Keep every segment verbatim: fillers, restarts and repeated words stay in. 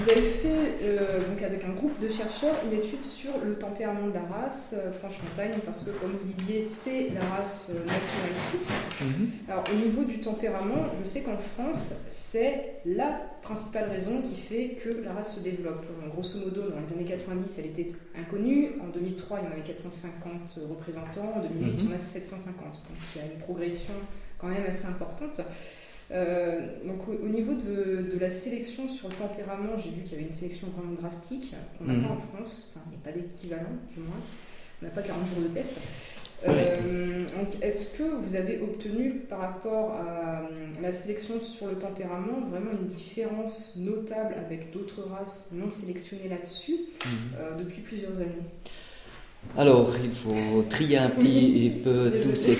Vous avez fait, euh, donc avec un groupe de chercheurs, une étude sur le tempérament de la race euh, Franche-Montagne, parce que, comme vous disiez, c'est la race euh, nationale suisse. Mm-hmm. Alors, au niveau du tempérament, je sais qu'en France, c'est la principale raison qui fait que la race se développe. Donc, grosso modo, dans les années quatre-vingt-dix, elle était inconnue. En deux mille trois, il y en avait quatre cent cinquante représentants. En deux mille huit, mm-hmm. il y en a sept cent cinquante. Donc, il y a une progression quand même assez importante. Euh, donc au, au niveau de, de la sélection sur le tempérament, j'ai vu qu'il y avait une sélection vraiment drastique qu'on n'a mmh. pas en France, enfin il n'y a pas d'équivalent du moins, on n'a pas quarante jours de test. Euh, donc est-ce que vous avez obtenu par rapport à la sélection sur le tempérament vraiment une différence notable avec d'autres races non sélectionnées là-dessus mmh. euh, depuis plusieurs années? Alors il faut trier un petit peu toutes ces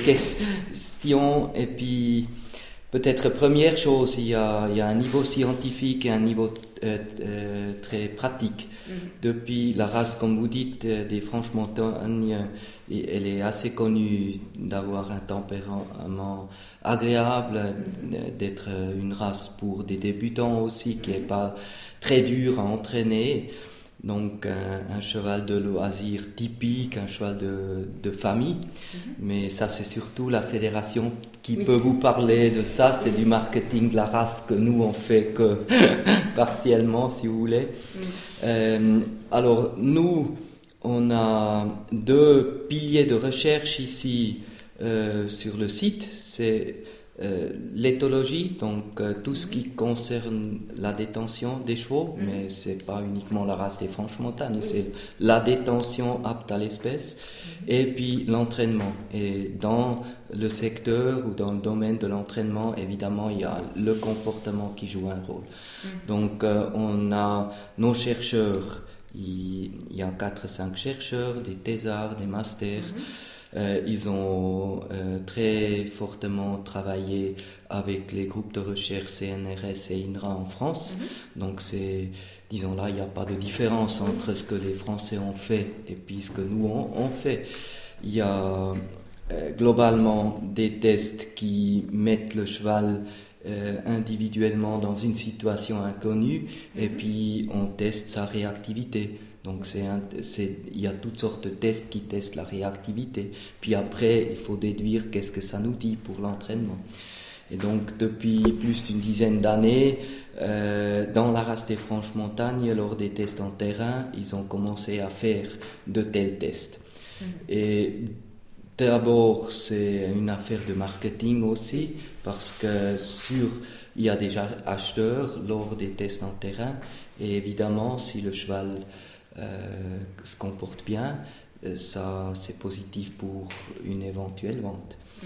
questions et puis peut-être première chose, il y a, il y a un niveau scientifique et un niveau euh, euh, très pratique. Mm-hmm. Depuis la race, comme vous dites, des Franche-Montagnes, elle est assez connue d'avoir un tempérament agréable, mm-hmm. d'être une race pour des débutants aussi, qui n'est pas très dure à entraîner. Donc un, un cheval de loisir typique, un cheval de, de famille, mm-hmm. mais ça c'est surtout la fédération qui oui. peut vous parler de ça, c'est du marketing de la race que nous on fait que partiellement si vous voulez. Mm. Euh, alors nous on a deux piliers de recherche ici euh, sur le site, c'est Euh, l'éthologie, donc euh, tout ce qui concerne la détention des chevaux, mmh. mais c'est pas uniquement la race des Franche-Montagnes, mmh. c'est la détention apte à l'espèce, mmh. et puis l'entraînement. Et dans le secteur ou dans le domaine de l'entraînement, évidemment, il y a le comportement qui joue un rôle. Mmh. Donc euh, on a nos chercheurs, il, il y a quatre cinq chercheurs, des thésards, des masters. Mmh. Euh, ils ont euh, très fortement travaillé avec les groupes de recherche C N R S et I N R A en France. Mm-hmm. Donc c'est, disons là, il n'y a pas de différence entre ce que les Français ont fait et puis ce que nous on, on fait. Il y a euh, globalement des tests qui mettent le cheval euh, individuellement dans une situation inconnue et puis on teste sa réactivité. Donc c'est un, c'est, il y a toutes sortes de tests qui testent la réactivité. Puis après, il faut déduire qu'est-ce que ça nous dit pour l'entraînement. Et donc depuis plus d'une dizaine d'années, euh, dans la race des Franche-Montagnes, lors des tests en terrain, ils ont commencé à faire de tels tests. Mmh. Et d'abord, c'est une affaire de marketing aussi, parce que sur, il y a déjà acheteurs lors des tests en terrain. Et évidemment, si le cheval Euh, se comporte bien, euh, ça c'est positif pour une éventuelle vente. Mmh.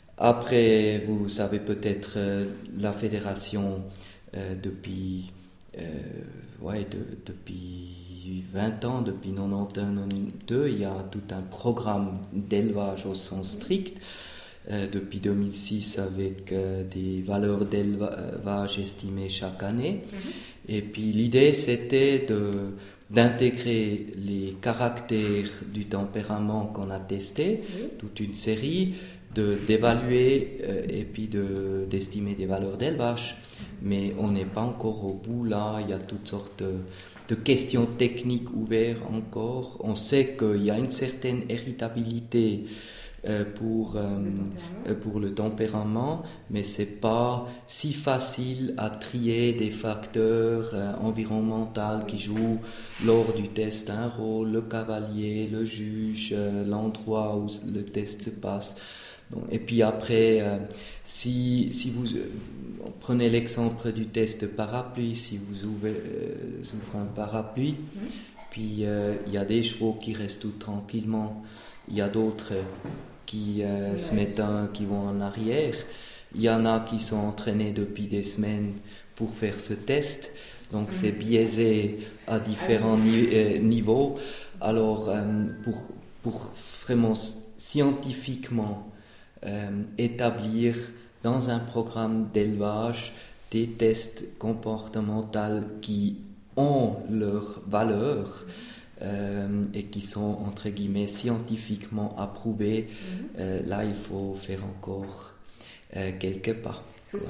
Après, vous savez peut-être euh, la fédération euh, depuis euh, ouais, de, depuis vingt ans, depuis quatre-vingt-onze quatre-vingt-douze, il y a tout un programme d'élevage au sens strict. Euh, depuis deux mille six avec euh, des valeurs d'élevage estimées chaque année. Mmh. Et puis l'idée c'était de d'intégrer les caractères du tempérament qu'on a testé, oui. toute une série, de, d'évaluer euh, et puis de, d'estimer des valeurs d'élevage. Mais on n'est pas encore au bout là, il y a toutes sortes de, de questions techniques ouvertes encore. On sait qu'il y a une certaine héritabilité euh, pour, euh, le pour le tempérament, mais c'est pas si facile à trier des facteurs euh, environnementaux qui jouent lors du test un rôle, le cavalier, le juge, euh, l'endroit où le test se passe. Bon, et puis après, euh, si, si vous euh, prenez l'exemple du test parapluie, si vous ouvrez, euh, ouvrez un parapluie, mmh. puis euh, il y a des chevaux qui restent tout tranquillement, il y a d'autres qui euh, se mettent un, qui vont en arrière, il y en a qui sont entraînés depuis des semaines pour faire ce test, donc mmh. c'est biaisé à différents ni- euh, niveaux. Alors euh, pour, pour vraiment scientifiquement Euh, établir dans un programme d'élevage des tests comportementaux qui ont leur valeur euh, et qui sont entre guillemets scientifiquement approuvés, mm-hmm. euh, là il faut faire encore euh, quelques pas.